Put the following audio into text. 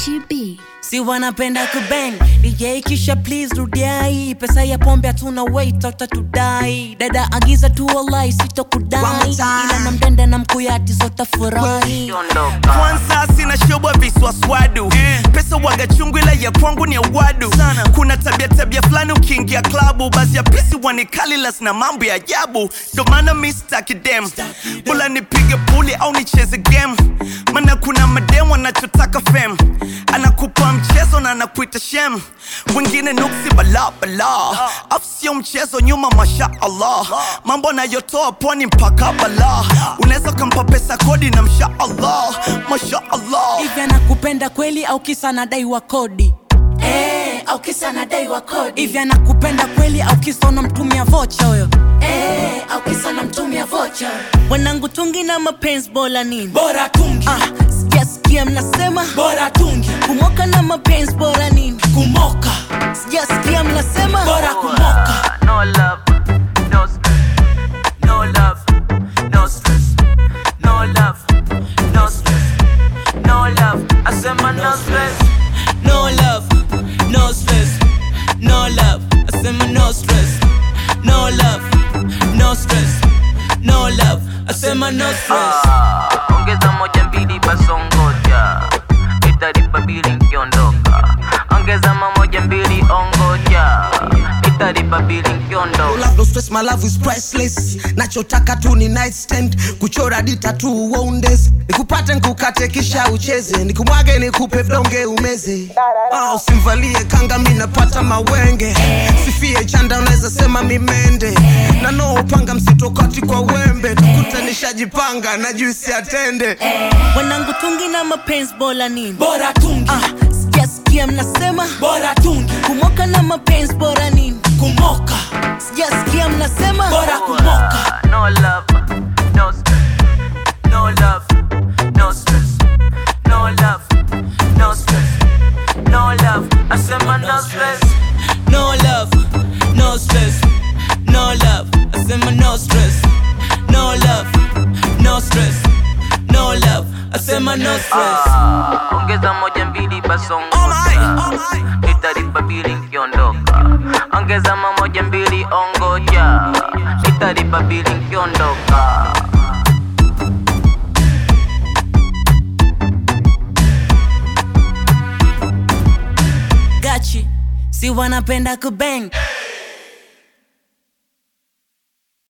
Gachi B. Si wanapenda kubang DJ kisha please rudiai. Pesa ya pombe hatuna wait utatudai. Dada agiza tu wallahi sitokudai. Ila na mdenda na mkuyati zota furahi. Kwanza sina shobwa viswaswadu Pesa waga chungu ila ya kwangu ni ya wadu Kuna tabia flani ukiingia klabu. Basi ya pisi wanikali las na mambo ya ajabu. Ndo maana mi staki dem. Bula nipige puli au nicheze game. Mana kuna madem wanachotaka fame. Anakupa mchezo na anakuita shem. Wengine nuksi bala Afu sio mchezo nyuma masha Allah. Mambo na yotoa pwani mpaka bala. Unaweza kampa pesa kodi na msha Allah. Masha Allah. Hivi anakupenda kweli au kisa nadai wa kodi? Au kisa nadai wa kodi. Hivi anakupenda kweli au kisa unamtumia vocha huyo? Au kisa unamtumia vocha. Wanangu tungi na mapenzi bora nini? Bora tungi. Sijasikia mnasema bora tungi. Kumoka na mapenzi bora nini? Kumoka. Sijasikia mnasema bora kumoka. No love, no stress. No love, no stress. No love, no stress. No love, I said my no stress. No love, no stress. No love, I said my no stress. No love, no stress. No love, I said my no stress. Ongeza moja mbili basongoja. Italipa bili nkiondoka. Ongeza moja mbili ongoja. Italipa bili nkiondoka. No love, no stress, my love is priceless. Nachotaka tu ni nightstand. Kuchora dita tu wonders. Nikupate nikukate kisha ucheze. Nikumwage nikupe vidonge umeze. Usimvalie kanga mi napata mawenge. Sifie chanda unaweza sema mimende. Na no upanga msitokati kwa wembe. Tukutanisha jipanga na juisi atende. Wanangu tungi na mapenzi bora nini? Bora tungi. Sijasikia mnasema Bora tungi. kumoka na mapenzi bora nini? Kumoka. Sijasikia mnasema Bora kumoka. No love, no stress. No love, no stress. No love, no stress. No love, I said my no stress. No love, no stress. No love, I said my no stress. No love, no stress. No love, I said my no stress. Ongeza moja mbili basongoja. Italipa bili nkiondoka. Ongeza moja mbili ongoja. Italipa bili nkiondoka. Gachi, si wanapenda kubang